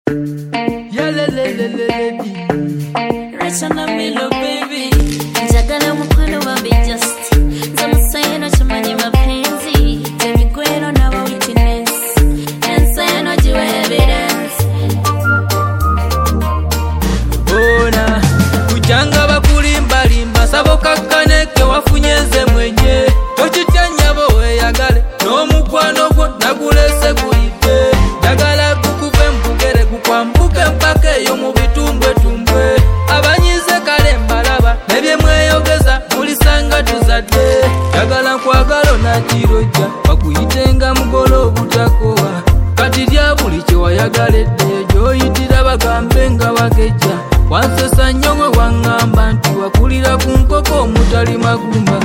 Rachana Milo baby Njagala mukwano wa just Zamusayeno chumani mapenzi Temigweno na wa witness Ensayeno jiwe evidence Bona Kujanga bakulimba limba Sabo kakaneke wafunyeze mwenye Tochitanya bowe yagale No mukwano gwo nagulese kuite Jagala kukuve mbugere kukwambuke mpake yo mu bitumbwe tumbwe Abanyize kale mbalaba Nebye mweyogeza mulisanga tuzadde Jagala nkwagalo na kirojja Bakuyitenga mugolo butakowa Kati lya buli kye wayagaledde Gyoyitira bagambe nga bagejja Wansesa nnyo mwe waŋŋamba nti wakulira ku nkoko omutali magumba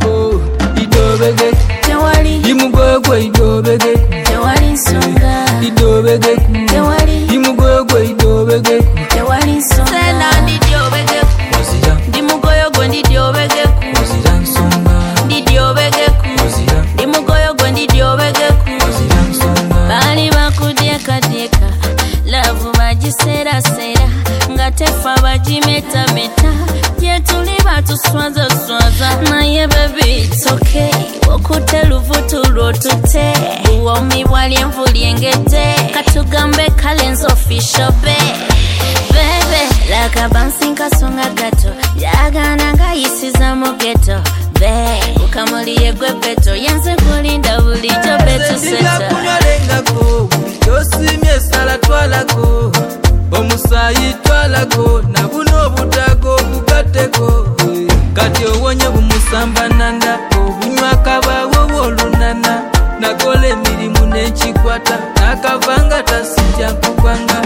Idobege Tewali Imugwegwe idobege Tewali nsonga Idobege Tewali Imugwegwe idobege Tewali nsonga Sena ndidyobege Wazira Ndimugoyo gwe ndidyobege Wazira nsonga Ndidyobege Wazira Ndimugoyo gwe ndidyobege Wazira nsonga Bali bakudyeka Love bagisera Nga tefa bagimetameta Gye tuli batuswaza Naye baby it's okay Okute luvutu lwotute Buwomi bwali envuli engete Katugambe Kalen's official Baby Laka bouncing kasonga gato Yagana nga yisiza mu ghetto Ukamuliye gwe beto Yenze kulinda bulijo beto seta Ndiga kunywalengako Bulijosimye sala twalako Omusayi twalako Na buno butago bugateko Kati owonye bumusamba nanda Obunywa kabawo wolunana Nakola emirimu n'ekikwata Nakavanga tasitya kukwanga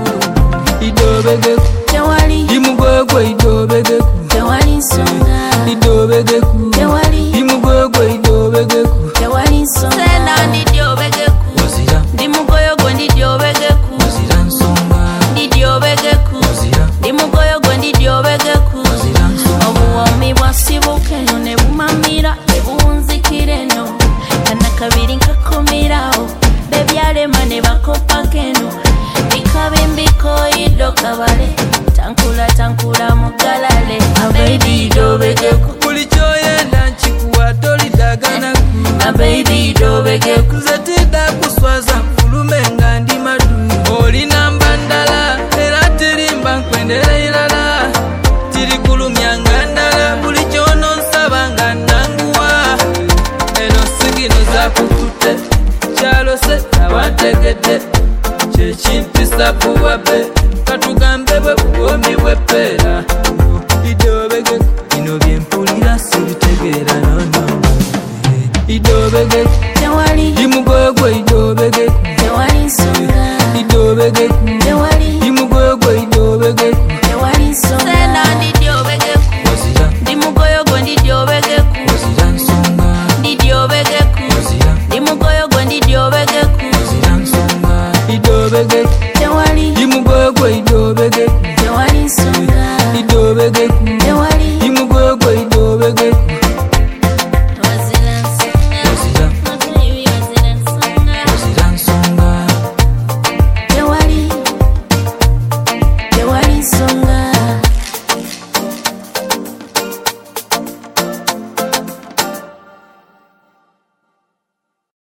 Idobege Tewali Imugwegwe idobege Tewali nsonga Idobege Tewali Imugwegwe idobege Tewali nsonga Sena ndidyobege Wazira Ndimugoyo gwe ndidyobege Wazira nsonga Ndidyobege Wazira Ndimugoyo gwe ndidyobege Wazira nsonga Obuwomi bwasibuka eno ne bumamira ne buwunzikira eno Kana kabiri nkakomerawo Bebyalema ne bakopako eno Bikabimbiko iddo kabale Tankula mugalale My baby idobegeko Buli kyoyenda nkikuwa tolidaganaku My baby idobegeko Nze tidda kuswaza nfulume nga ndi madu Olina mbandala era tirimba nkwendera irala Tirikulumya nga ndala buli kyono nsaba nga nanguwa Eno sigino zakukutte kyalose abategedde Kyekimpisa buwabe Katugambe bwe buwomi bw'eppeera Idobege bino byempulira sibitegeera nono Idobege Tewali Imugwegwe idobege Tewali nsonga Idobege Tewali Imugwegwe idobege Tewali nsonga Sena ndidyobege Wazira Ndimugoyo gwe ndidyobege Wazira nsonga Ndidyobege Wazira Ndimugoyo gwe ndidyobege Wazira nsonga Idobege